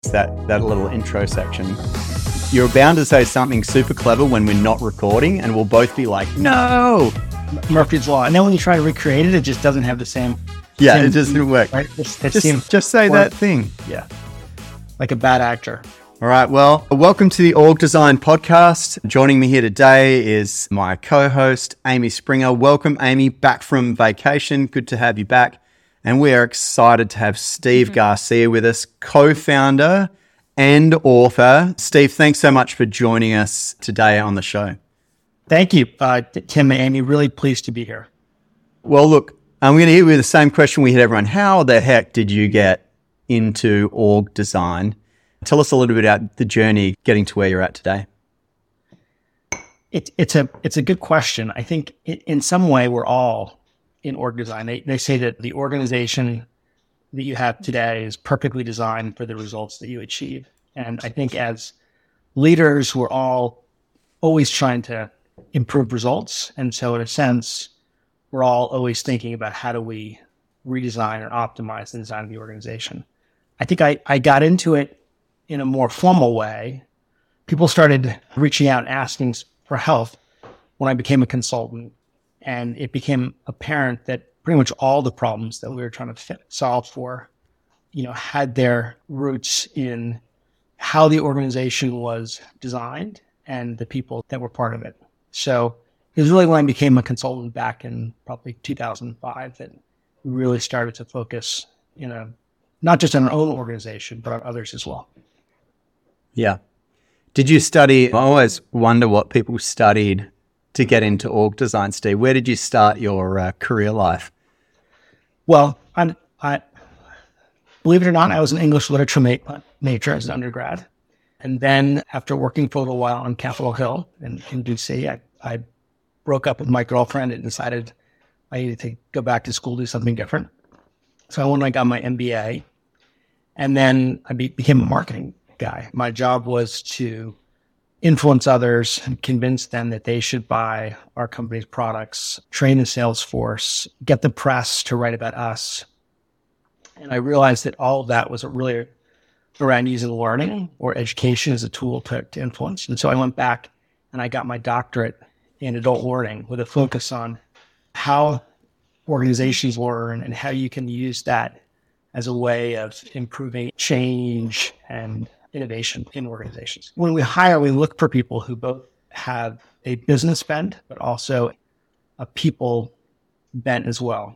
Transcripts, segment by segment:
That little intro section. You're bound to say something super clever when we're not recording, and we'll both be like, no! Murphy's Law. And then when you try to recreate it, it just doesn't have the same... Yeah, it doesn't work. Right? Just say that thing. Yeah. Like a bad actor. All right, well, welcome to the Org Design Podcast. Joining me here today is my co-host, Amy Springer. Welcome, Amy, back from vacation. Good to have you back. And we are excited to have Steve Garcia with us, co-founder and author. Steve, thanks so much for joining us today on the show. Thank you, Tim and Amy. Really pleased to be here. Well, look, I'm going to hit you with the same question we hit everyone. How the heck did you get into org design? Tell us a little bit about the journey getting to where you're at today. It's a good question. I think in some way we're all in org design. They say that the organization that you have today is perfectly designed for the results that you achieve. And I think as leaders, we're all always trying to improve results. And so in a sense, we're all always thinking about how do we redesign or optimize the design of the organization. I think I got into it in a more formal way. People started reaching out and asking for help when I became a consultant. And it became apparent that pretty much all the problems that we were trying to solve for, had their roots in how the organization was designed and the people that were part of it. So it was really when I became a consultant back in probably 2005 that we really started to focus, not just on our own organization, but on others as well. Yeah. Did you study? I always wonder what people studied to get into org design, Steve. Where did you start your career life? Well, I believe it or not, I was an English literature major as an undergrad. And then after working for a little while on Capitol Hill in DC, I broke up with my girlfriend and decided I needed to go back to school, do something different. So I went and I got my MBA. And then I became a marketing guy. My job was to influence others and convince them that they should buy our company's products, train the sales force, get the press to write about us. And I realized that all of that was really around using learning or education as a tool to influence. And so I went back and I got my doctorate in adult learning with a focus on how organizations learn and how you can use that as a way of improving change and innovation in organizations. When we hire, we look for people who both have a business bent, but also a people bent as well.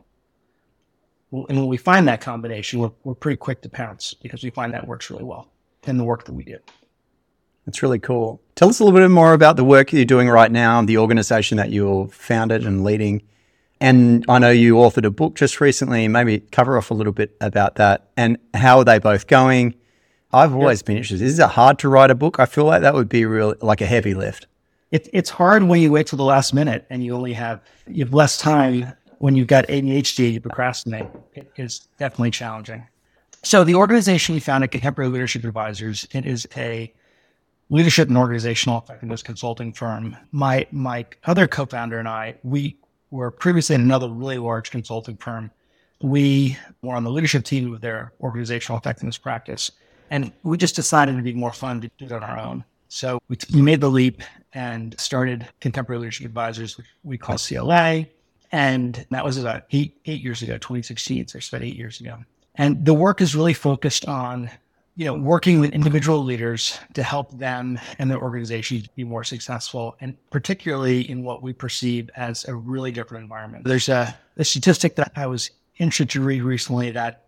And when we find that combination, we're pretty quick to pounce because we find that works really well in the work that we do. That's really cool. Tell us a little bit more about the work you're doing right now, the organization that you're founded and leading. And I know you authored a book just recently. Maybe cover off a little bit about that and how are they both going? I've always been interested. Is it hard to write a book? I feel like that would be like a heavy lift. It's hard when you wait till the last minute and you have less time when you've got ADHD, you procrastinate. It is definitely challenging. So the organization we founded, Contemporary Leadership Advisors, it is a leadership and organizational effectiveness consulting firm. My other co-founder and I, we were previously in another really large consulting firm. We were on the leadership team with their organizational effectiveness practice. And we just decided it'd be more fun to do it on our own. So we made the leap and started Contemporary Leadership Advisors, which we call CLA. And that was about eight years ago, 2016. So it's about 8 years ago. And the work is really focused on, working with individual leaders to help them and their organizations be more successful. And particularly in what we perceive as a really different environment. There's a statistic that I was interested to read recently that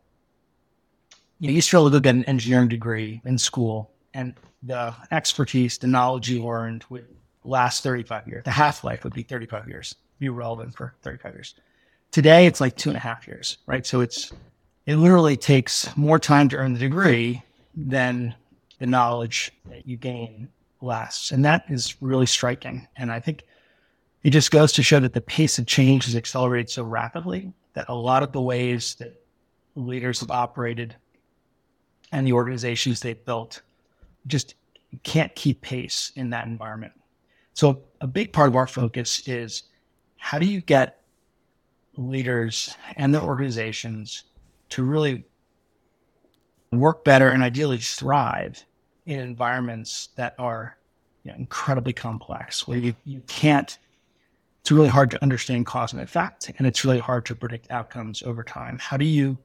you used to be able to get an engineering degree in school, and the expertise, the knowledge you learned would last 35 years. The half-life would be 35 years, be relevant for 35 years. Today, it's like 2.5 years, right? So it literally takes more time to earn the degree than the knowledge that you gain lasts. And that is really striking. And I think it just goes to show that the pace of change has accelerated so rapidly that a lot of the ways that leaders have operated and the organizations they've built just can't keep pace in that environment. So a big part of our focus is how do you get leaders and their organizations to really work better and ideally thrive in environments that are incredibly complex, where you can't, it's really hard to understand cause and effect, and it's really hard to predict outcomes over time. How do you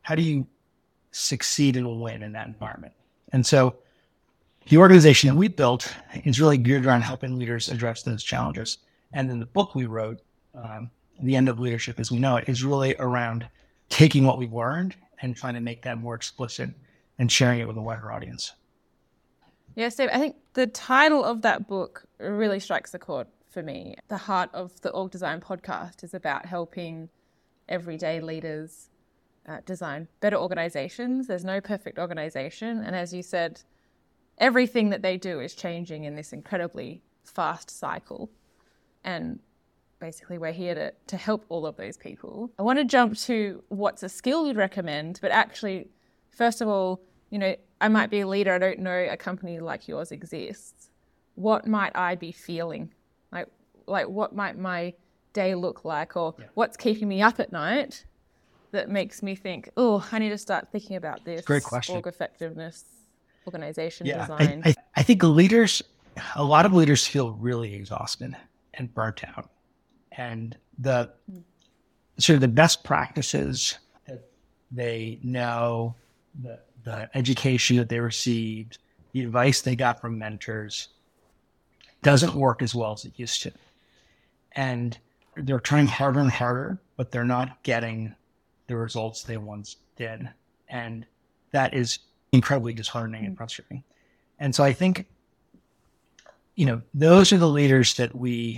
succeed and win in that environment? And so the organization that we built is really geared around helping leaders address those challenges. And then the book we wrote, The End of Leadership as We Know It, is really around taking what we've learned and trying to make that more explicit and sharing it with a wider audience. Yeah, Steve, I think the title of that book really strikes a chord for me. The heart of the Org Design podcast is about helping everyday leaders design better organizations. There's no perfect organization. And as you said, everything that they do is changing in this incredibly fast cycle. And basically we're here to help all of those people. I want to jump to what's a skill you'd recommend, but actually, first of all, I might be a leader. I don't know a company like yours exists. What might I be feeling? Like what might my day look like, or what's keeping me up at night that makes me think, oh, I need to start thinking about this. Great question. Org effectiveness, organization design. I think a lot of leaders feel really exhausted and burnt out. And the best practices that they know, the education that they received, the advice they got from mentors doesn't work as well as it used to. And they're trying harder and harder, but they're not getting the results they once did. And that is incredibly disheartening and frustrating. And so I think, those are the leaders that we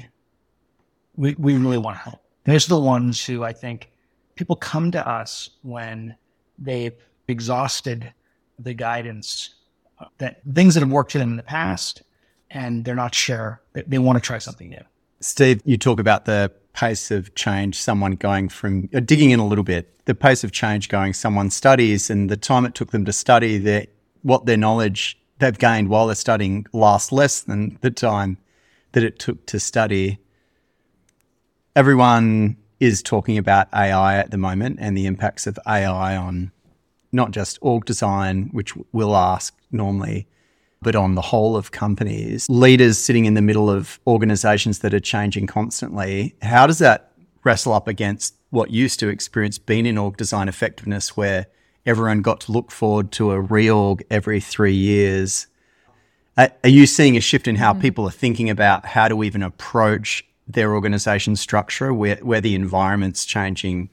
really want to help. Those are the ones who I think people come to us when they've exhausted the guidance, that things that have worked for them in the past, and they're not sure. They want to try something new. Steve, you talk about the pace of change, someone going from, digging in a little bit, the pace of change going, someone studies and the time it took them to study, what their knowledge they've gained while they're studying lasts less than the time that it took to study. Everyone is talking about AI at the moment and the impacts of AI on not just org design, which we'll ask normally, but on the whole of companies. Leaders sitting in the middle of organizations that are changing constantly, how does that wrestle up against what used to experience being in org design effectiveness, where everyone got to look forward to a reorg every 3 years? Are you seeing a shift in how people are thinking about how to even approach their organization structure, where the environment's changing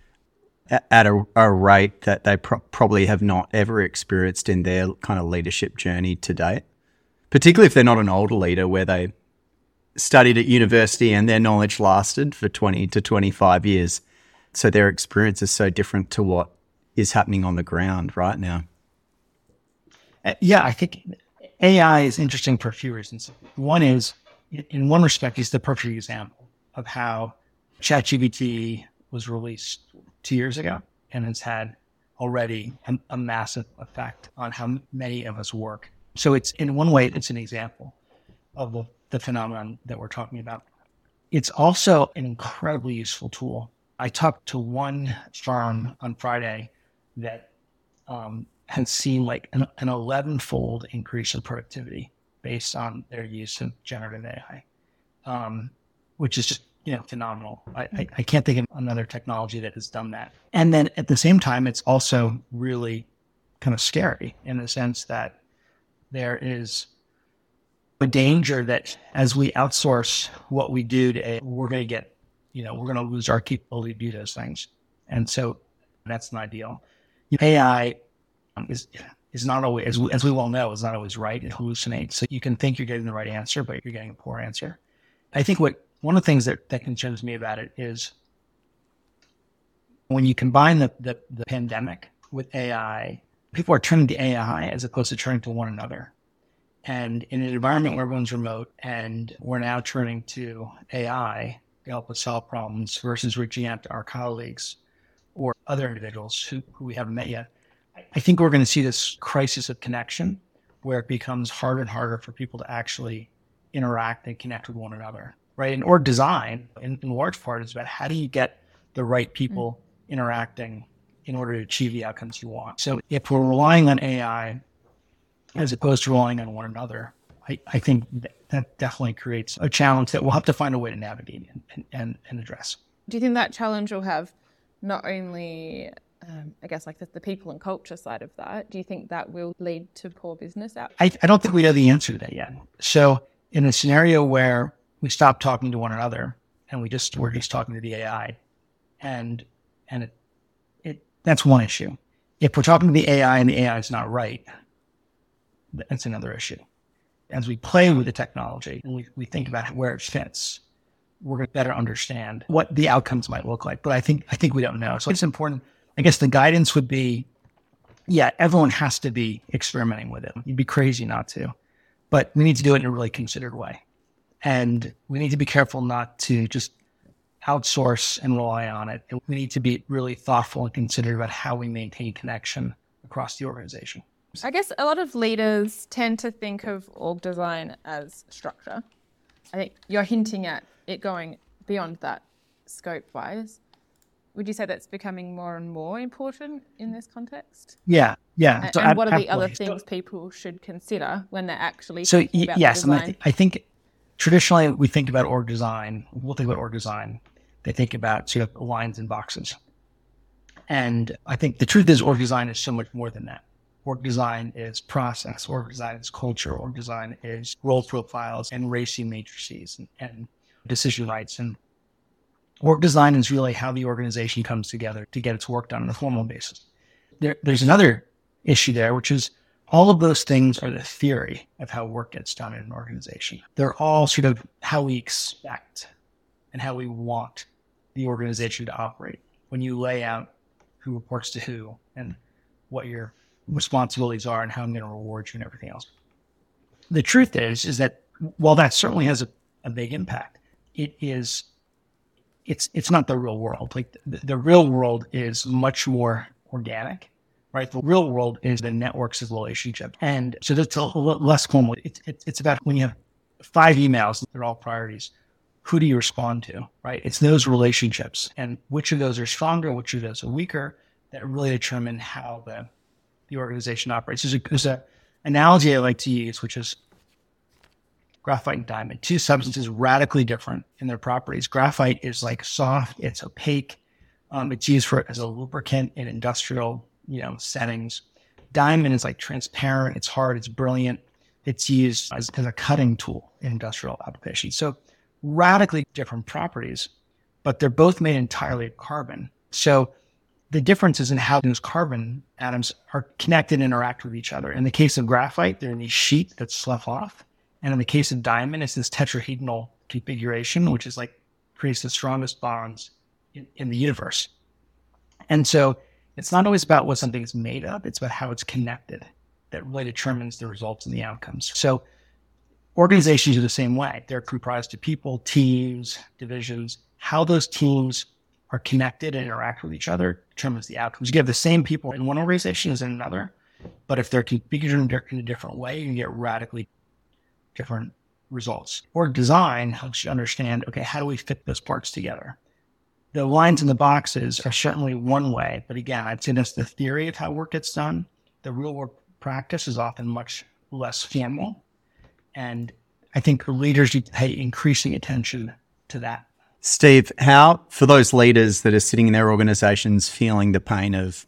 at a rate that they probably have not ever experienced in their kind of leadership journey to date, particularly if they're not an older leader where they studied at university and their knowledge lasted for 20 to 25 years. So their experience is so different to what is happening on the ground right now. Yeah, I think AI is interesting for a few reasons. One is, in one respect, it's the perfect example of how ChatGPT was released 2 years ago and has had already a massive effect on how many of us work. So it's, in one way, it's an example of the phenomenon that we're talking about. It's also an incredibly useful tool. I talked to one firm on Friday that has seen like an 11-fold increase in productivity based on their use of generative AI, which is just phenomenal. I can't think of another technology that has done that. And then at the same time, it's also really kind of scary in the sense that there is a danger that as we outsource what we do to AI, we're going to get, we're going to lose our capability to do those things. And so that's not ideal. AI is not always, as we well know, is not always right. It hallucinates. So you can think you're getting the right answer, but you're getting a poor answer. I think one of the things that concerns me about it is when you combine the pandemic with AI, people are turning to AI as opposed to turning to one another. And in an environment where everyone's remote and we're now turning to AI to help us solve problems versus reaching out to our colleagues or other individuals who we haven't met yet, I think we're going to see this crisis of connection where it becomes harder and harder for people to actually interact and connect with one another, right? And org design, in large part, is about how do you get the right people interacting in order to achieve the outcomes you want. So if we're relying on AI as opposed to relying on one another, I think that definitely creates a challenge that we'll have to find a way to navigate and address. Do you think that challenge will have not only, I guess, like the people and culture side of that? Do you think that will lead to poor business outcomes? I don't think we know the answer to that yet. So in a scenario where we stop talking to one another and we're just talking to the AI, and that's one issue. If we're talking to the AI and the AI is not right, that's another issue. As we play with the technology and we think about where it fits, we're going to better understand what the outcomes might look like. But I think we don't know. So it's important. I guess the guidance would be, yeah, everyone has to be experimenting with it. You'd be crazy not to. But we need to do it in a really considered way. And we need to be careful not to just outsource and rely on it. And we need to be really thoughtful and considerate about how we maintain connection across the organization. I guess a lot of leaders tend to think of org design as structure. I think you're hinting at it going beyond that scope-wise. Would you say that's becoming more and more important in this context? Yeah. And what are the other things people should consider when they're actually thinking about design? I think traditionally we think about org design. We'll think about org design. They think about sort of lines and boxes. And I think the truth is org design is so much more than that. Org design is process. Org design is culture. Org design is role profiles and racing matrices and decision rights. And org design is really how the organization comes together to get its work done on a formal basis. There's another issue there, which is all of those things are the theory of how work gets done in an organization. They're all sort of how we expect and how we want the organization to operate. When you lay out who reports to who and what your responsibilities are and how I'm going to reward you and everything else. The truth is that while that certainly has a big impact, it's not the real world. Like the real world is much more organic, right? The real world is the networks of relationships. And so that's a little less formal. It's about when you have 5 emails, they're all priorities. Who do you respond to, right? It's those relationships and which of those are stronger, which of those are weaker that really determine how the organization operates. There's an analogy I like to use, which is graphite and diamond, 2 substances radically different in their properties. Graphite is like soft, it's opaque. It's used as a lubricant in industrial, settings. Diamond is like transparent, it's hard, it's brilliant. It's used as a cutting tool in industrial applications. So radically different properties, but they're both made entirely of carbon. So the difference is in how those carbon atoms are connected and interact with each other. In the case of graphite, they're in these sheets that slough off. And in the case of diamond, it's this tetrahedral configuration, which is like creates the strongest bonds in the universe. And so it's not always about what something is made of, it's about how it's connected that really determines the results and the outcomes. So organizations are the same way. They're comprised of people, teams, divisions. How those teams are connected and interact with each other determines the outcomes. You get the same people in one organization as in another, but if they're configured in a different way, you get radically different results. Org design helps you understand, okay, how do we fit those parts together? The lines in the boxes are certainly one way, but again, I'd say that's the theory of how work gets done. The real work practice is often much less formal. And I think leaders need to pay increasing attention to that. Steve, how, for those leaders that are sitting in their organizations feeling the pain of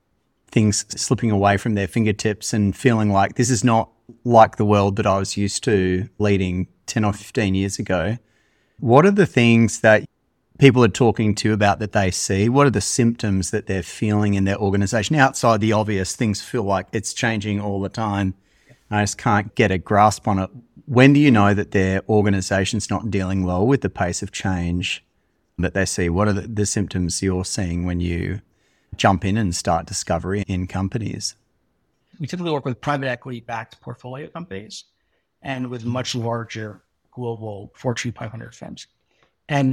things slipping away from their fingertips and feeling like this is not like the world that I was used to leading 10 or 15 years ago, what are the things that people are talking to you about that they see? What are the symptoms that they're feeling in their organization? Outside the obvious, things feel like it's changing all the time. I just can't get a grasp on it. When do you know that their organization's not dealing well with the pace of change that they see? What are the symptoms you're seeing when you jump in and start discovery in companies? We typically work with private equity-backed portfolio companies and with much larger global Fortune 500 firms. And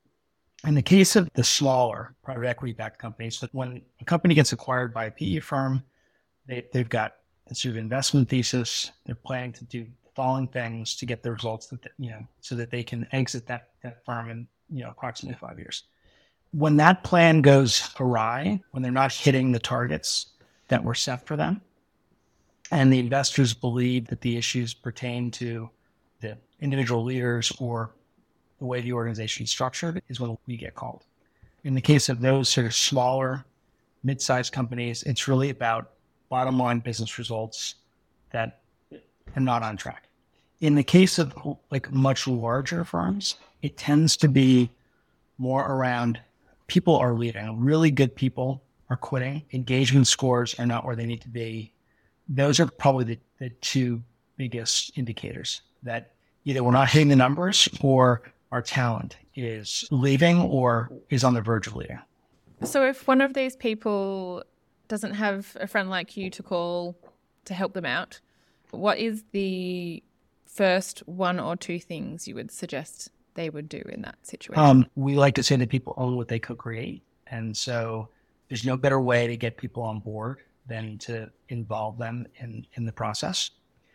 in the case of the smaller private equity-backed companies, so when a company gets acquired by a PE firm, they've got a sort of investment thesis. They're planning to do the following things to get the results that so that they can exit that firm in approximately 5 years. when that plan goes awry, when they're not hitting the targets that were set for them, and the investors believe that the issues pertain to the individual leaders or the way the organization is structured, is when we get called. In the case of those sort of smaller, mid-sized companies, it's really about bottom line business results that are not on track. In the case of like much larger firms, it tends to be more around people are leaving. Really good people are quitting. Engagement scores are not where they need to be. Those are probably the two biggest indicators that either we're not hitting the numbers or our talent is leaving or is on the verge of leaving. So if one of these people doesn't have a friend like you to call to help them out, what is the first one or two things you would suggest they would do in that situation? We like to say that people own what they co-create. And so there's no better way to get people on board than to involve them in the process.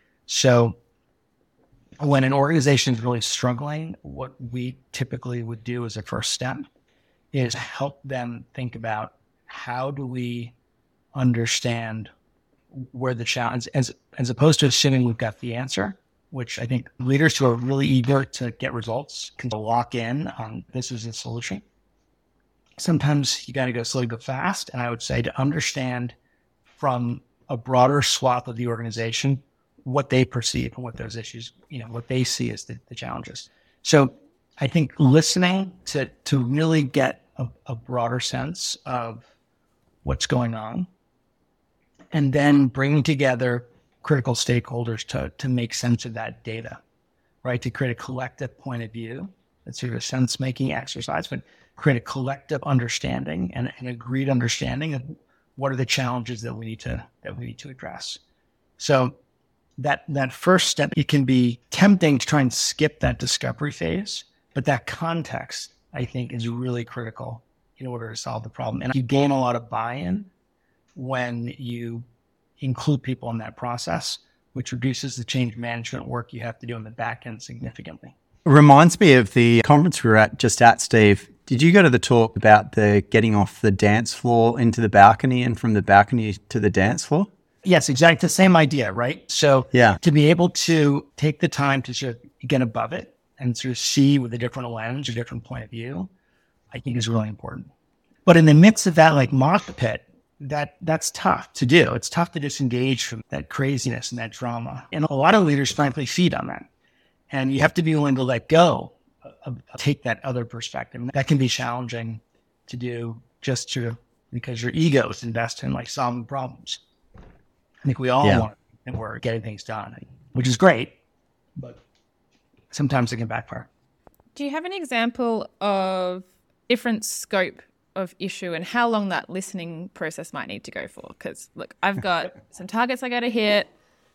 So when an organization is really struggling, what we typically would do as a first step is help them think about how do we understand where the challenge, as opposed to assuming we've got the answer, which I think leaders who are really eager to get results can lock in on this is the solution. Sometimes you got to go slowly but fast. And I would say to understand from a broader swath of the organization what they perceive and what those issues, what they see as the challenges. So I think listening to really get a broader sense of what's going on, and then bringing together critical stakeholders to make sense of that data, right? To create a collective point of view. That's sort of a sense-making exercise, but create a collective understanding and an agreed understanding of what are the challenges that we need to address. So that first step, it can be tempting to try and skip that discovery phase, but that context, I think, is really critical in order to solve the problem. And you gain a lot of buy-in when you include people in that process, which reduces the change management work you have to do on the back end significantly. It reminds me of the conference we were just at, Steve. Did you go to the talk about the getting off the dance floor into the balcony and from the balcony to the dance floor? Yes, exactly. The same idea, right? So to be able to take the time to sort of get above it and sort of see with a different lens, a different point of view, I think is really important. But in the midst of that, like mosh pit, that's tough to do. It's tough to disengage from that craziness and that drama. And a lot of leaders frankly feed on that. And you have to be willing to let go, take that other perspective. That can be challenging to do just because your ego is invested in like solving problems. I think we all want and we're getting things done, which is great, but sometimes it can backfire. Do you have an example of different scope of issue and how long that listening process might need to go for? Because look, I've got some targets I got to hit.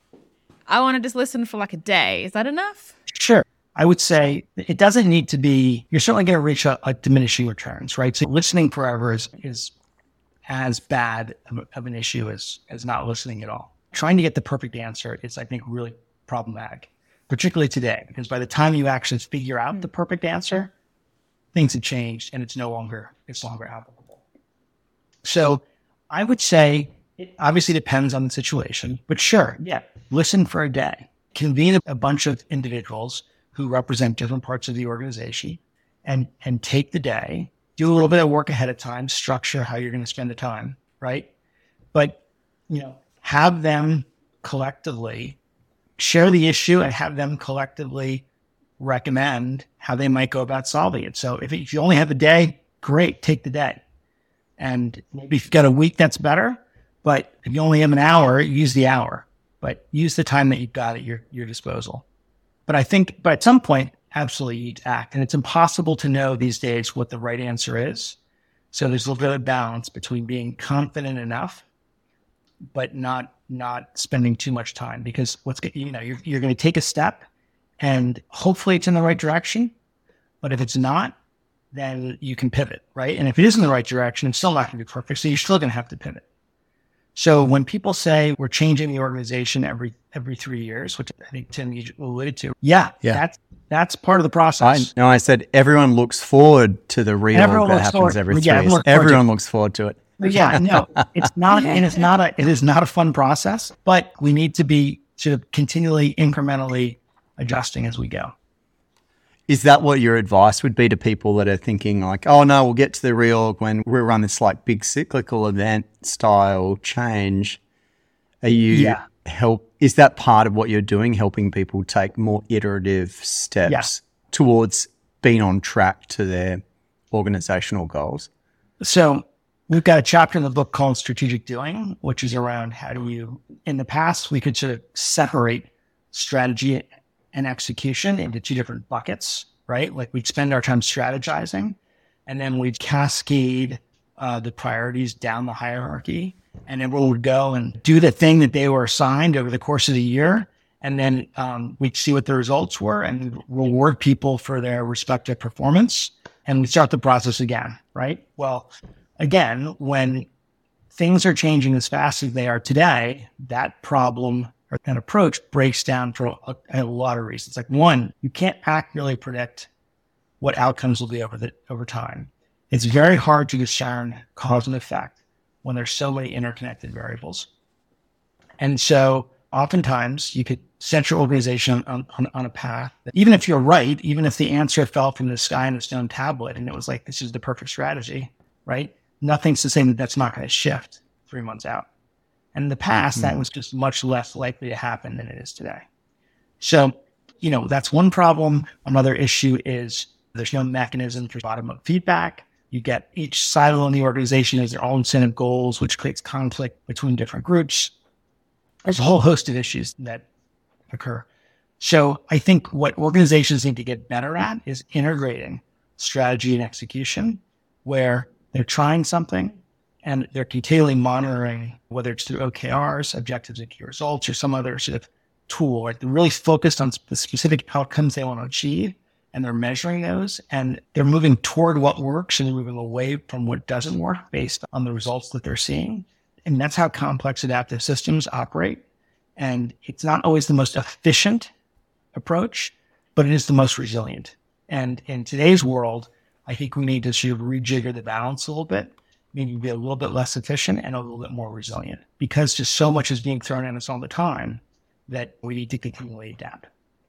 I want to just listen for like a day. Is that enough? Sure. I would say it doesn't need to be, you're certainly going to reach a diminishing returns, right? So listening forever is as bad of an issue as not listening at all. Trying to get the perfect answer is, I think, really problematic, particularly today, because by the time you actually figure out the perfect answer, things have changed and it's no longer applicable. So I would say it obviously depends on the situation, but sure, listen for a day. Convene a bunch of individuals who represent different parts of the organization and take the day, do a little bit of work ahead of time, structure how you're going to spend the time, right? But, have them collectively share the issue and have them collectively recommend how they might go about solving it. So if you only have a day, great, take the day. And maybe if you've got a week, that's better. But if you only have an hour, use the hour. But use the time that you've got at your disposal. But at some point, absolutely you need to act. And it's impossible to know these days what the right answer is. So there's a little bit of balance between being confident enough, but not spending too much time, because you're going to take a step and hopefully it's in the right direction. But if it's not, then you can pivot, right? And if it is in the right direction, it's still not going to be perfect. So you're still going to have to pivot. So when people say we're changing the organization every 3 years, which I think Tim, you alluded to, that's That's part of the process. I said everyone looks forward to the reorg that happens every 3 years. Everyone looks forward to it. Yeah, no, it's not, and it is not a fun process, but we need to be sort of continually, incrementally adjusting as we go. Is that what your advice would be to people that are thinking like, oh no, we'll get to the reorg when we run this like big cyclical event style change? Is that part of what you're doing, helping people take more iterative steps towards being on track to their organizational goals? So we've got a chapter in the book called Strategic Doing, which is around how do you, in the past, we could sort of separate strategy and execution into two different buckets, right? Like we'd spend our time strategizing and then we'd cascade the priorities down the hierarchy. And everyone would go and do the thing that they were assigned over the course of the year. And then we'd see what the results were and reward people for their respective performance. And we start the process again, right? Well, again, when things are changing as fast as they are today, that problem or that approach breaks down for a lot of reasons. Like one, you can't accurately predict what outcomes will be over time. It's very hard to discern cause and effect when there's so many interconnected variables. And so oftentimes you could set your organization on a path that even if you're right, even if the answer fell from the sky in a stone tablet and it was like, this is the perfect strategy, right? Nothing's to say that that's not going to shift 3 months out. And in the past, that was just much less likely to happen than it is today. So, that's one problem. Another issue is there's no mechanism for bottom-up feedback. You get each silo in the organization has their own incentive goals, which creates conflict between different groups. There's a whole host of issues that occur. So I think what organizations need to get better at is integrating strategy and execution, where they're trying something and they're continually monitoring, whether it's through OKRs, objectives and key results, or some other sort of tool, right? They're really focused on the specific outcomes they want to achieve, and they're measuring those, and they're moving toward what works and they're moving away from what doesn't work based on the results that they're seeing. And that's how complex adaptive systems operate. And it's not always the most efficient approach, but it is the most resilient. And in today's world, I think we need to sort of rejigger the balance a little bit, maybe be a little bit less efficient and a little bit more resilient, because just so much is being thrown at us all the time that we need to continually adapt.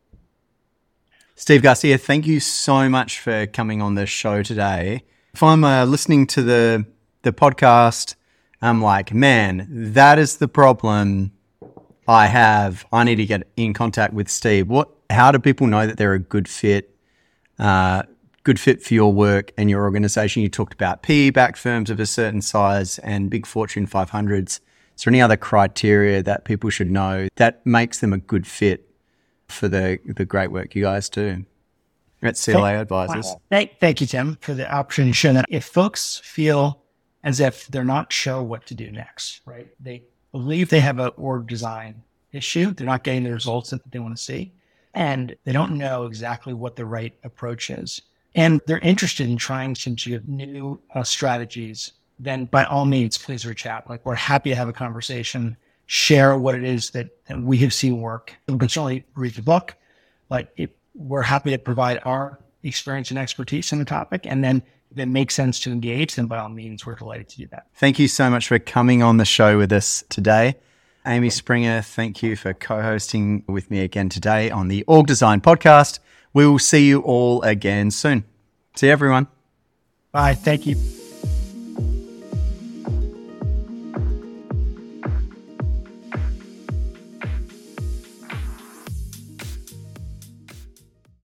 Steve Garcia, thank you so much for coming on the show today. If I'm listening to the podcast, I'm like, man, that is the problem I have. I need to get in contact with Steve. How do people know that they're a good fit for your work and your organization? You talked about PE-backed firms of a certain size and big Fortune 500s. Is there any other criteria that people should know that makes them a good fit for the great work you guys do at CLA Advisors? Thank you, Tim, for the opportunity to share that. If folks feel as if they're not sure what to do next, right? They believe they have an org design issue. They're not getting the results that they want to see, and they don't know exactly what the right approach is. And they're interested in trying some new strategies, then by all means, please reach out. Like, we're happy to have a conversation, share what it is that we have seen work. We can certainly read the book, but we're happy to provide our experience and expertise in the topic. And then if it makes sense to engage, then by all means, we're delighted to do that. All you so much for coming on the show with us today. Amy Springer, thank you for co-hosting with me again today on the Org Design Podcast. We will see you all again soon. See you, everyone. Bye. Thank you.